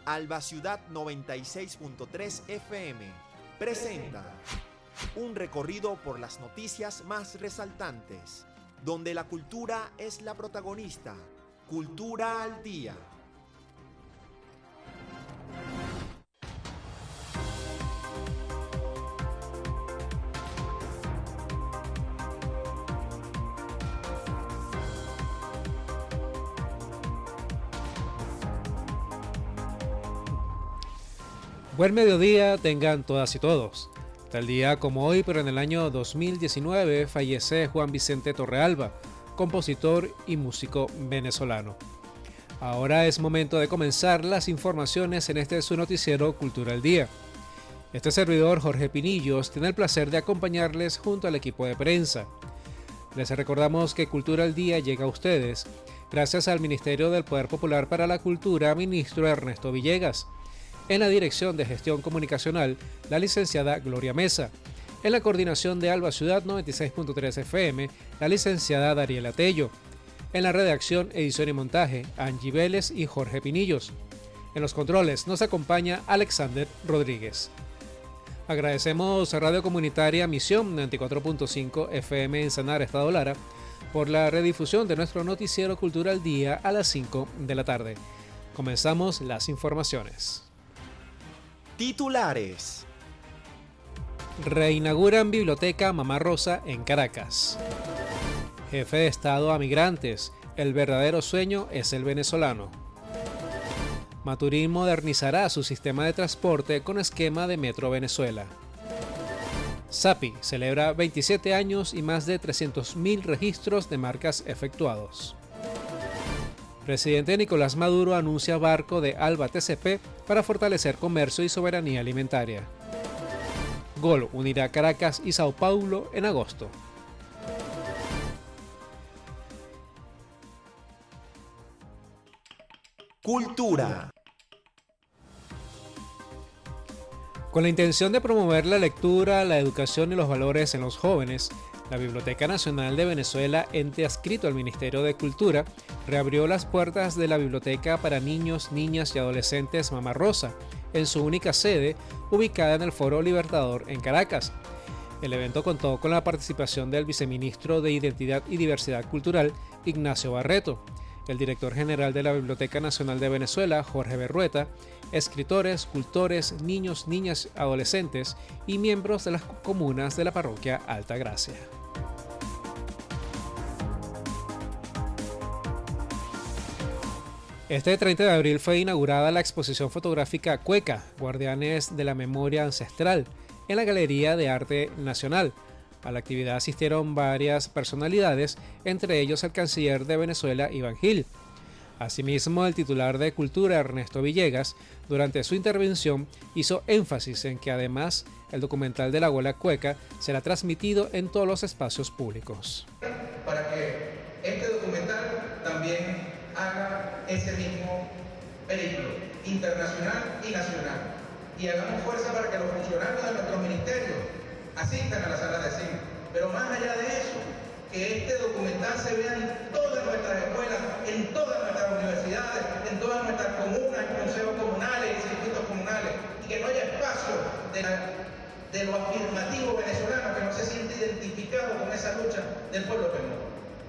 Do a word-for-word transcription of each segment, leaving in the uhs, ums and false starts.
Alba Ciudad noventa y seis punto tres F M presenta un recorrido por las noticias más resaltantes, donde la cultura es la protagonista. Cultura al Día. Buen mediodía tengan todas y todos. Tal día como hoy, pero en el año dos mil diecinueve, fallece Juan Vicente Torrealba, compositor y músico venezolano. Ahora es momento de comenzar las informaciones en este su noticiero Cultura al Día. Este servidor, Jorge Pinillos, tiene el placer de acompañarles junto al equipo de prensa. Les recordamos que Cultura al Día llega a ustedes gracias al Ministerio del Poder Popular para la Cultura, ministro Ernesto Villegas. En la Dirección de Gestión Comunicacional, la licenciada Gloria Mesa. En la coordinación de Alba Ciudad noventa y seis punto tres F M, la licenciada Dariela Tello. En la redacción, edición y montaje, Angie Vélez y Jorge Pinillos. En los controles nos acompaña Alexander Rodríguez. Agradecemos a Radio Comunitaria Misión noventa y cuatro punto cinco F M en Sanar, Estado Lara, por la redifusión de nuestro noticiero Cultura al Día a las cinco de la tarde. Comenzamos las informaciones. Titulares. Reinauguran Biblioteca Mamá Rosa en Caracas. Jefe de Estado a migrantes. El verdadero sueño es el venezolano. Maturín modernizará su sistema de transporte con esquema de Metro Venezuela. SAPI celebra veintisiete años y más de trescientos mil registros de marcas efectuados. Presidente Nicolás Maduro anuncia barco de Alba T C P para fortalecer comercio y soberanía alimentaria. Gol unirá Caracas y Sao Paulo en agosto. Cultura. Con la intención de promover la lectura, la educación y los valores en los jóvenes, la Biblioteca Nacional de Venezuela, ente adscrito al Ministerio de Cultura, reabrió las puertas de la Biblioteca para Niños, Niñas y Adolescentes Mamá Rosa, en su única sede, ubicada en el Foro Libertador en Caracas. El evento contó con la participación del Viceministro de Identidad y Diversidad Cultural, Ignacio Barreto, el Director General de la Biblioteca Nacional de Venezuela, Jorge Berrueta, escritores, cultores, niños, niñas, adolescentes y miembros de las comunas de la parroquia Altagracia. Este treinta de abril fue inaugurada la exposición fotográfica Cueca, Guardianes de la Memoria Ancestral, en la Galería de Arte Nacional. A la actividad asistieron varias personalidades, entre ellos el canciller de Venezuela, Iván Gil. Asimismo, el titular de Cultura, Ernesto Villegas, durante su intervención hizo énfasis en que además el documental de la abuela Cueca será transmitido en todos los espacios públicos. Para que este documental también haga ese mismo periplo internacional y nacional, y hagamos fuerza para que los funcionarios de nuestros ministerios asistan a la sala de cine. Pero más allá de eso, que este documental se vea en todas nuestras escuelas, en todas nuestras universidades, en todas nuestras comunas, en consejos comunales, institutos comunales, y que no haya espacio de, la, de lo afirmativo venezolano que no se siente identificado con esa lucha del pueblo peruano.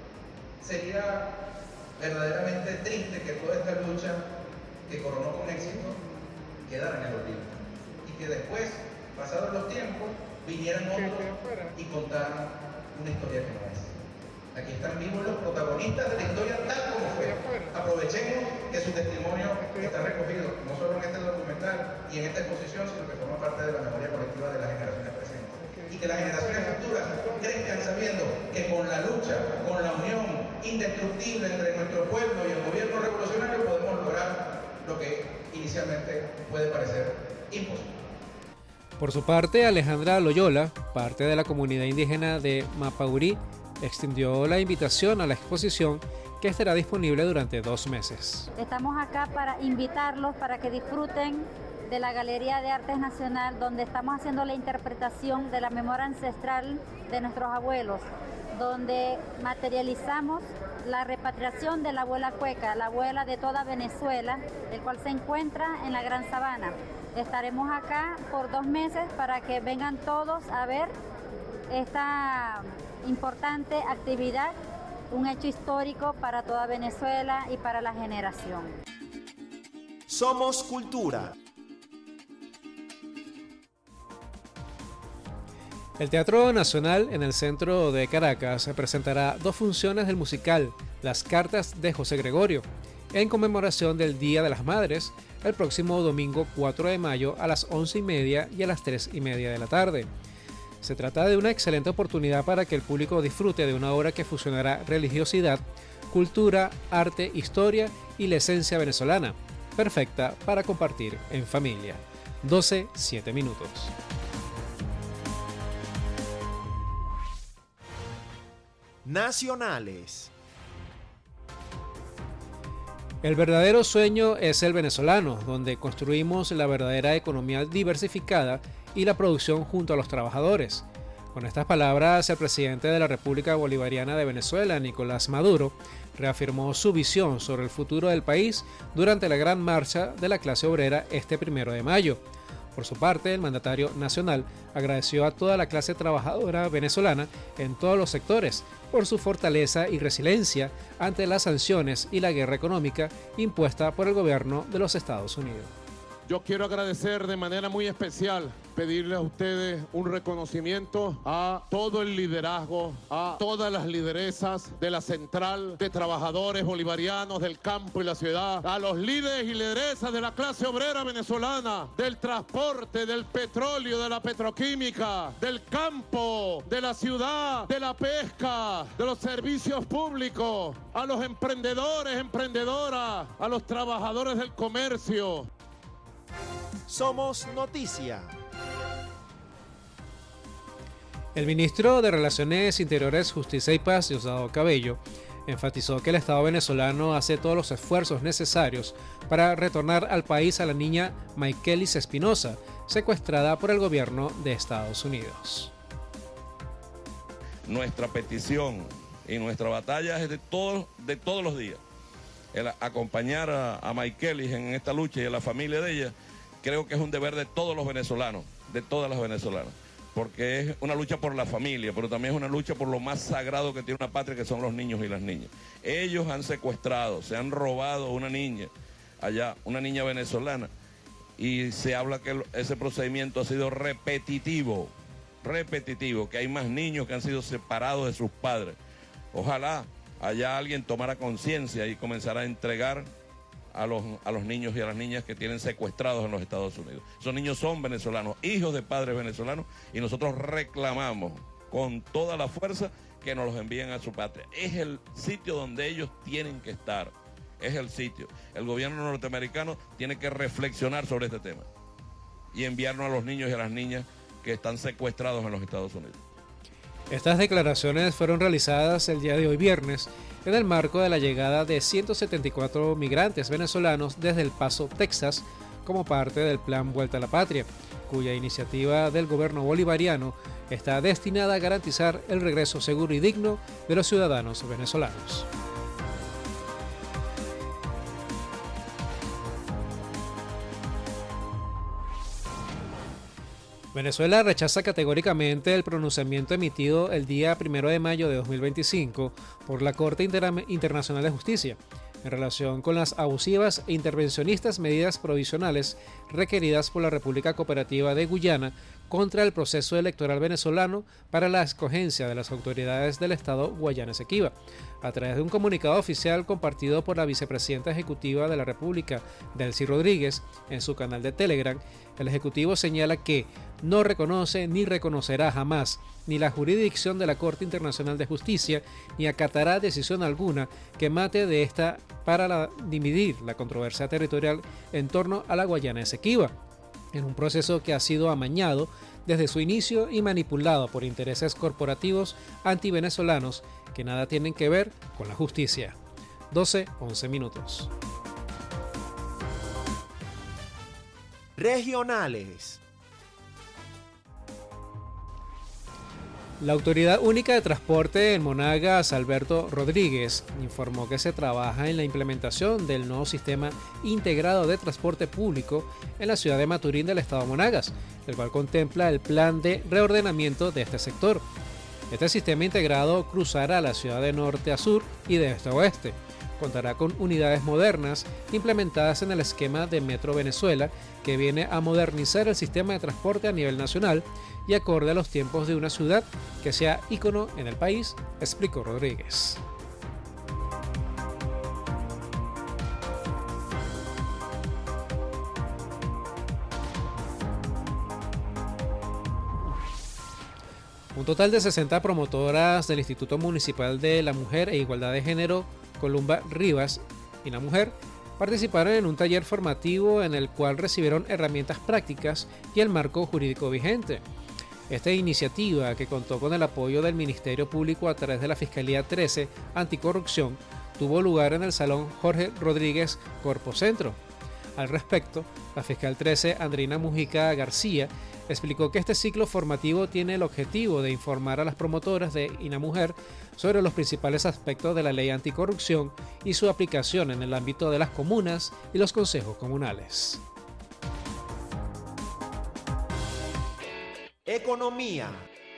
Sería verdaderamente triste que toda esta lucha que coronó con éxito quedara en el olvido y que después, pasados los tiempos, vinieran otros y contaran una historia que no es. Aquí están vivos los protagonistas de la historia tal como fue. Aprovechemos que su testimonio está recogido no solo en este documental y en esta exposición, sino que forma parte de la memoria colectiva de las generaciones presentes. Y que las generaciones futuras crezcan sabiendo que con la lucha, con la unión indestructible entre nuestro pueblo y el gobierno revolucionario podemos lograr lo que inicialmente puede parecer imposible. Por su parte, Alejandra Loyola, parte de la comunidad indígena de Mapaurí, extendió la invitación a la exposición que estará disponible durante dos meses. Estamos acá para invitarlos para que disfruten de la Galería de Artes Nacional, donde estamos haciendo la interpretación de la memoria ancestral de nuestros abuelos, donde materializamos la repatriación de la abuela cueca, la abuela de toda Venezuela, el cual se encuentra en la Gran Sabana. Estaremos acá por dos meses para que vengan todos a ver esta importante actividad, un hecho histórico para toda Venezuela y para la generación. Somos Cultura. El Teatro Nacional en el centro de Caracas presentará dos funciones del musical Las Cartas de José Gregorio, en conmemoración del Día de las Madres, el próximo domingo cuatro de mayo a las once y media y a las tres y media de la tarde. Se trata de una excelente oportunidad para que el público disfrute de una obra que fusionará religiosidad, cultura, arte, historia y la esencia venezolana, perfecta para compartir en familia. doce, siete minutos. Nacionales. El verdadero sueño es el venezolano, donde construimos la verdadera economía diversificada y la producción junto a los trabajadores. Con estas palabras, el presidente de la República Bolivariana de Venezuela, Nicolás Maduro, reafirmó su visión sobre el futuro del país durante la gran marcha de la clase obrera este primero de mayo. Por su parte, el mandatario nacional agradeció a toda la clase trabajadora venezolana en todos los sectores por su fortaleza y resiliencia ante las sanciones y la guerra económica impuesta por el gobierno de los Estados Unidos. Yo quiero agradecer de manera muy especial, pedirle a ustedes un reconocimiento a todo el liderazgo, a todas las lideresas de la Central de Trabajadores Bolivarianos del Campo y la Ciudad, a los líderes y lideresas de la clase obrera venezolana, del transporte, del petróleo, de la petroquímica, del campo, de la ciudad, de la pesca, de los servicios públicos, a los emprendedores, emprendedoras, a los trabajadores del comercio. Somos Noticia. El ministro de Relaciones Interiores, Justicia y Paz, Diosdado Cabello, enfatizó que el Estado venezolano hace todos los esfuerzos necesarios para retornar al país a la niña Maykelis Espinosa, secuestrada por el gobierno de Estados Unidos. Nuestra petición y nuestra batalla es de todos, de todos los días. El acompañar a, a Maykelis en esta lucha y a la familia de ella, creo que es un deber de todos los venezolanos, de todas las venezolanas, porque es una lucha por la familia, pero también es una lucha por lo más sagrado que tiene una patria, que son los niños y las niñas. Ellos han secuestrado, se han robado una niña allá, una niña venezolana, y se habla que ese procedimiento ha sido repetitivo, repetitivo, que hay más niños que han sido separados de sus padres. Ojalá allá alguien tomara conciencia y comenzara a entregar A los, a los niños y a las niñas que tienen secuestrados en los Estados Unidos. Esos niños son venezolanos, hijos de padres venezolanos, y nosotros reclamamos con toda la fuerza que nos los envíen a su patria. Es el sitio donde ellos tienen que estar, es el sitio. El gobierno norteamericano tiene que reflexionar sobre este tema y enviarnos a los niños y a las niñas que están secuestrados en los Estados Unidos. Estas declaraciones fueron realizadas el día de hoy viernes en el marco de la llegada de ciento setenta y cuatro migrantes venezolanos desde El Paso, Texas, como parte del Plan Vuelta a la Patria, cuya iniciativa del gobierno bolivariano está destinada a garantizar el regreso seguro y digno de los ciudadanos venezolanos. Venezuela rechaza categóricamente el pronunciamiento emitido el día primero de mayo de dos mil veinticinco por la Corte Inter- Internacional de Justicia en relación con las abusivas e intervencionistas medidas provisionales requeridas por la República Cooperativa de Guyana contra el proceso electoral venezolano para la escogencia de las autoridades del Estado Guayana Esequiba. A través de un comunicado oficial compartido por la vicepresidenta ejecutiva de la República, Delcy Rodríguez, en su canal de Telegram, el Ejecutivo señala que no reconoce ni reconocerá jamás ni la jurisdicción de la Corte Internacional de Justicia ni acatará decisión alguna que mate de esta para la, dividir la controversia territorial en torno a la Guayana Esequiba, en un proceso que ha sido amañado desde su inicio y manipulado por intereses corporativos antivenezolanos que nada tienen que ver con la justicia. doce, once minutos. Regionales. La Autoridad Única de Transporte en Monagas, Alberto Rodríguez, informó que se trabaja en la implementación del nuevo sistema integrado de transporte público en la ciudad de Maturín del estado de Monagas, el cual contempla el plan de reordenamiento de este sector. Este sistema integrado cruzará la ciudad de norte a sur y de este a oeste. Contará con unidades modernas implementadas en el esquema de Metro Venezuela, que viene a modernizar el sistema de transporte a nivel nacional y acorde a los tiempos de una ciudad que sea ícono en el país, explicó Rodríguez. Un total de sesenta promotoras del Instituto Municipal de la Mujer e Igualdad de Género Columba Rivas y la Mujer participaron en un taller formativo en el cual recibieron herramientas prácticas y el marco jurídico vigente. Esta iniciativa, que contó con el apoyo del Ministerio Público a través de la Fiscalía trece Anticorrupción, tuvo lugar en el Salón Jorge Rodríguez Corpocentro. Al respecto, la fiscal trece Andrina Mujica García explicó que este ciclo formativo tiene el objetivo de informar a las promotoras de INAMujer sobre los principales aspectos de la ley anticorrupción y su aplicación en el ámbito de las comunas y los consejos comunales. Economía.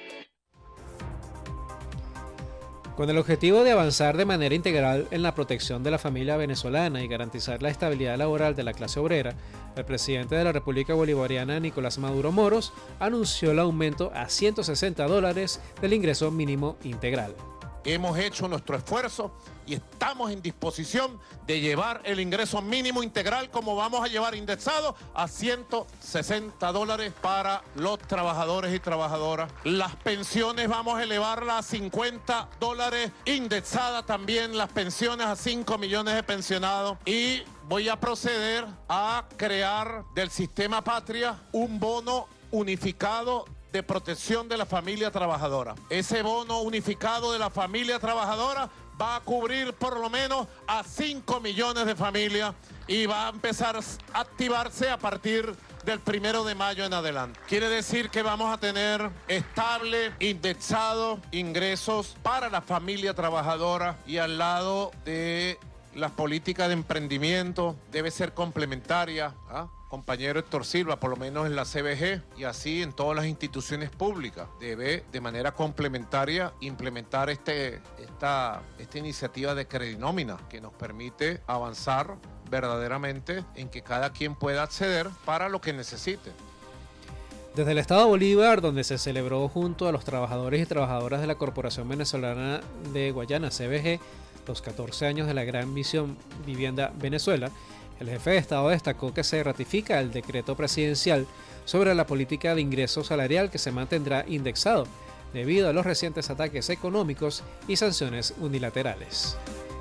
Con el objetivo de avanzar de manera integral en la protección de la familia venezolana y garantizar la estabilidad laboral de la clase obrera, el presidente de la República Bolivariana, Nicolás Maduro Moros, anunció el aumento a ciento sesenta dólares del ingreso mínimo integral. Hemos hecho nuestro esfuerzo y estamos en disposición de llevar el ingreso mínimo integral, como vamos a llevar indexado, a ciento sesenta dólares para los trabajadores y trabajadoras. Las pensiones vamos a elevarlas a cincuenta dólares, indexada también las pensiones a cinco millones de pensionados, y voy a proceder a crear del sistema Patria un bono unificado de protección de la familia trabajadora. Ese bono unificado de la familia trabajadora va a cubrir por lo menos a cinco millones de familias y va a empezar a activarse a partir del primero de mayo en adelante. Quiere decir que vamos a tener estable, indexado, ingresos para la familia trabajadora, y al lado de las políticas de emprendimiento debe ser complementaria, ¿ah? Compañero Héctor Silva, por lo menos en la C B G y así en todas las instituciones públicas, debe de manera complementaria implementar este, esta, esta iniciativa de credinómina que nos permite avanzar verdaderamente en que cada quien pueda acceder para lo que necesite. Desde el estado Bolívar, donde se celebró junto a los trabajadores y trabajadoras de la Corporación Venezolana de Guayana, C B G, los catorce años de la Gran Misión Vivienda Venezuela, el jefe de Estado destacó que se ratifica el decreto presidencial sobre la política de ingreso salarial, que se mantendrá indexado debido a los recientes ataques económicos y sanciones unilaterales.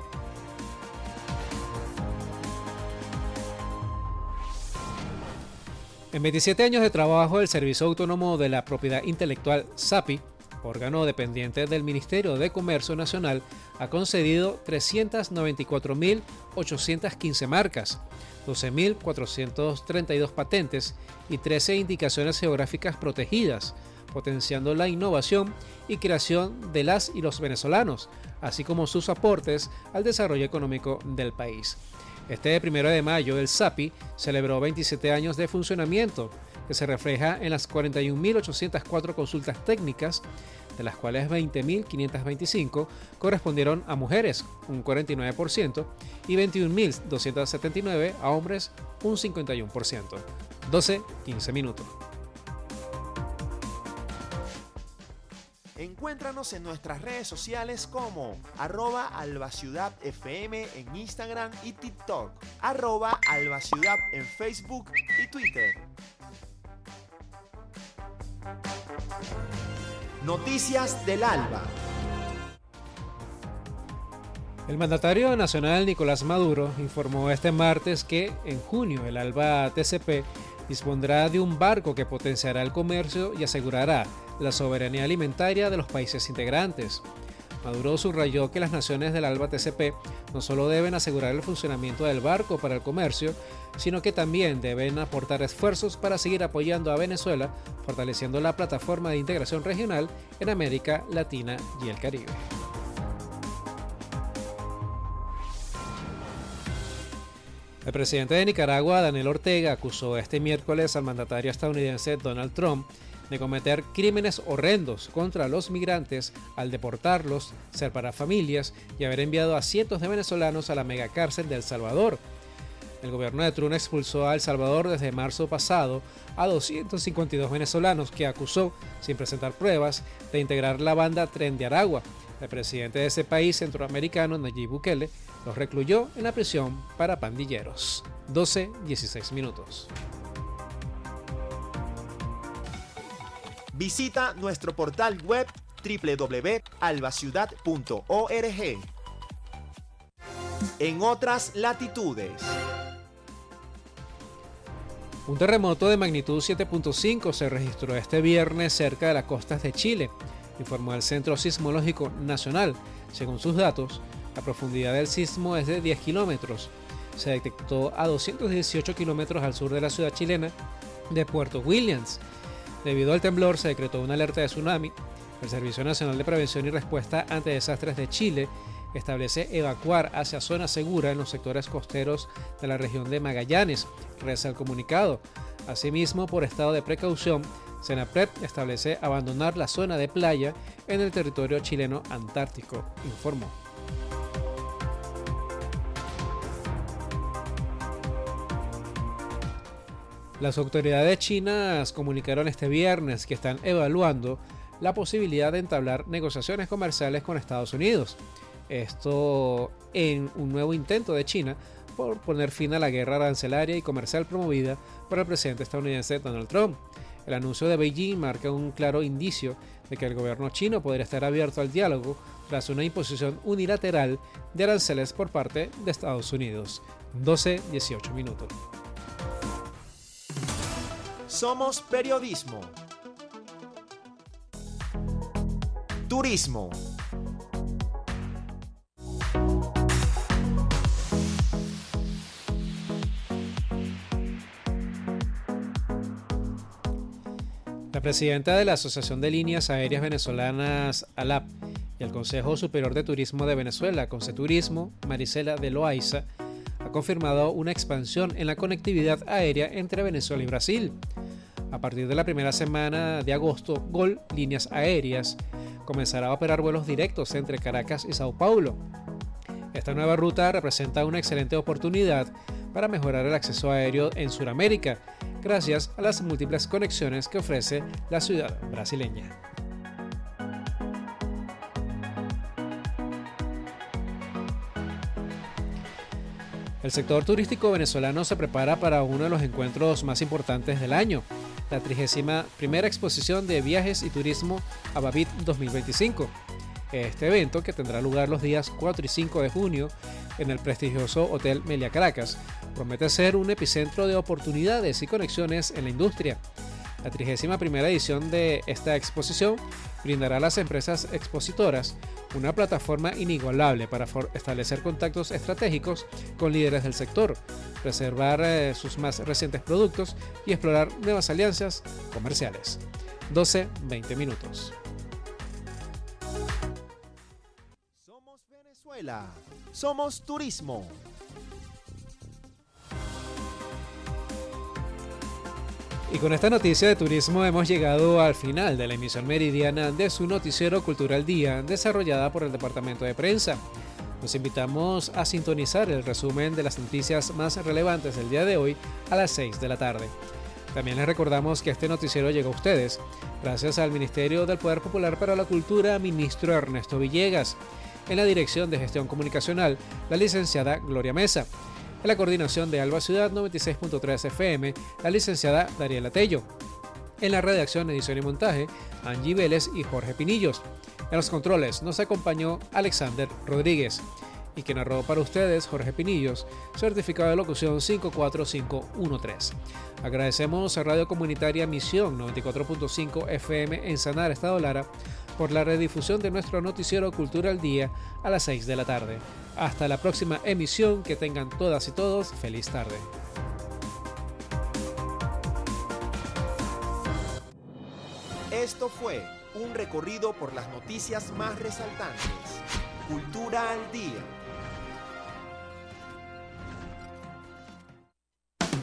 En veintisiete años de trabajo, el Servicio Autónomo de la Propiedad Intelectual, SAPI, órgano dependiente del Ministerio de Comercio Nacional, ha concedido trescientas noventa y cuatro mil ochocientas quince marcas, doce mil cuatrocientas treinta y dos patentes y trece indicaciones geográficas protegidas, potenciando la innovación y creación de las y los venezolanos, así como sus aportes al desarrollo económico del país. Este primero de mayo, el SAPI celebró veintisiete años de funcionamiento, que se refleja en las cuarenta y un mil ochocientas cuatro consultas técnicas, de las cuales veinte mil quinientas veinticinco correspondieron a mujeres, un cuarenta y nueve por ciento, y veintiún mil doscientos setenta y nueve a hombres, un cincuenta y uno por ciento. doce quince minutos. Encuéntranos en nuestras redes sociales como arroba albaciudad fm en Instagram y TikTok, arroba albaciudad en Facebook y Twitter. Noticias del Alba. El mandatario nacional Nicolás Maduro informó este martes que en junio el Alba T C P dispondrá de un barco que potenciará el comercio y asegurará la soberanía alimentaria de los países integrantes. Maduro subrayó que las naciones del ALBA T C P no solo deben asegurar el funcionamiento del barco para el comercio, sino que también deben aportar esfuerzos para seguir apoyando a Venezuela, fortaleciendo la plataforma de integración regional en América Latina y el Caribe. El presidente de Nicaragua, Daniel Ortega, acusó este miércoles al mandatario estadounidense Donald Trump de cometer crímenes horrendos contra los migrantes al deportarlos, separar familias y haber enviado a cientos de venezolanos a la megacárcel de El Salvador. El gobierno de Trump expulsó a El Salvador desde marzo pasado a doscientos cincuenta y dos venezolanos que acusó, sin presentar pruebas, de integrar la banda Tren de Aragua. El presidente de ese país centroamericano, Nayib Bukele, los recluyó en la prisión para pandilleros. doce dieciséis minutos. Visita nuestro portal web doble u doble u doble u punto albaciudad punto org. En otras latitudes. Un terremoto de magnitud siete punto cinco se registró este viernes cerca de las costas de Chile, informó el Centro Sismológico Nacional. Según sus datos, la profundidad del sismo es de diez kilómetros. Se detectó a doscientos dieciocho kilómetros al sur de la ciudad chilena de Puerto Williams. Debido al temblor se decretó una alerta de tsunami. El Servicio Nacional de Prevención y Respuesta ante Desastres de Chile establece evacuar hacia zona segura en los sectores costeros de la región de Magallanes, reza el comunicado. Asimismo, por estado de precaución, Senapred establece abandonar la zona de playa en el territorio chileno antártico, informó. Las autoridades chinas comunicaron este viernes que están evaluando la posibilidad de entablar negociaciones comerciales con Estados Unidos. Esto en un nuevo intento de China por poner fin a la guerra arancelaria y comercial promovida por el presidente estadounidense Donald Trump. El anuncio de Beijing marca un claro indicio de que el gobierno chino podría estar abierto al diálogo tras una imposición unilateral de aranceles por parte de Estados Unidos. doce dieciocho minutos. Somos periodismo. Turismo. La presidenta de la Asociación de Líneas Aéreas Venezolanas, ALAP, y el Consejo Superior de Turismo de Venezuela, Conceturismo, Marisela de Loaiza, ha confirmado una expansión en la conectividad aérea entre Venezuela y Brasil. A partir de la primera semana de agosto, Gol Líneas Aéreas comenzará a operar vuelos directos entre Caracas y Sao Paulo. Esta nueva ruta representa una excelente oportunidad para mejorar el acceso aéreo en Sudamérica, gracias a las múltiples conexiones que ofrece la ciudad brasileña. El sector turístico venezolano se prepara para uno de los encuentros más importantes del año, la trigésima primera exposición de viajes y turismo Avavit dos mil veinticinco. Este evento, que tendrá lugar los días cuatro y cinco de junio en el prestigioso Hotel Meliá Caracas, promete ser un epicentro de oportunidades y conexiones en la industria. La trigésima primera edición de esta exposición brindará a las empresas expositoras una plataforma inigualable para establecer contactos estratégicos con líderes del sector, preservar eh, sus más recientes productos y explorar nuevas alianzas comerciales. doce veinte minutos. Somos Venezuela. Somos turismo. Y con esta noticia de turismo hemos llegado al final de la emisión meridiana de su noticiero Cultural Día, desarrollada por el Departamento de Prensa. Los invitamos a sintonizar el resumen de las noticias más relevantes del día de hoy a las seis de la tarde. También les recordamos que este noticiero llega a ustedes gracias al Ministerio del Poder Popular para la Cultura, ministro Ernesto Villegas. En la Dirección de Gestión Comunicacional, la licenciada Gloria Mesa. En la coordinación de Alba Ciudad noventa y seis punto tres F M, la licenciada Dariela Tello. En la redacción, edición y montaje, Angie Vélez y Jorge Pinillos. En los controles nos acompañó Alexander Rodríguez. Y que narró para ustedes Jorge Pinillos, certificado de locución cinco cuatro cinco uno tres. Agradecemos a Radio Comunitaria Misión noventa y cuatro punto cinco F M en Sanar, Estado Lara, por la redifusión de nuestro noticiero Cultura al Día a las seis de la tarde. Hasta la próxima emisión, que tengan todas y todos feliz tarde. Esto fue un recorrido por las noticias más resaltantes. Cultura al Día.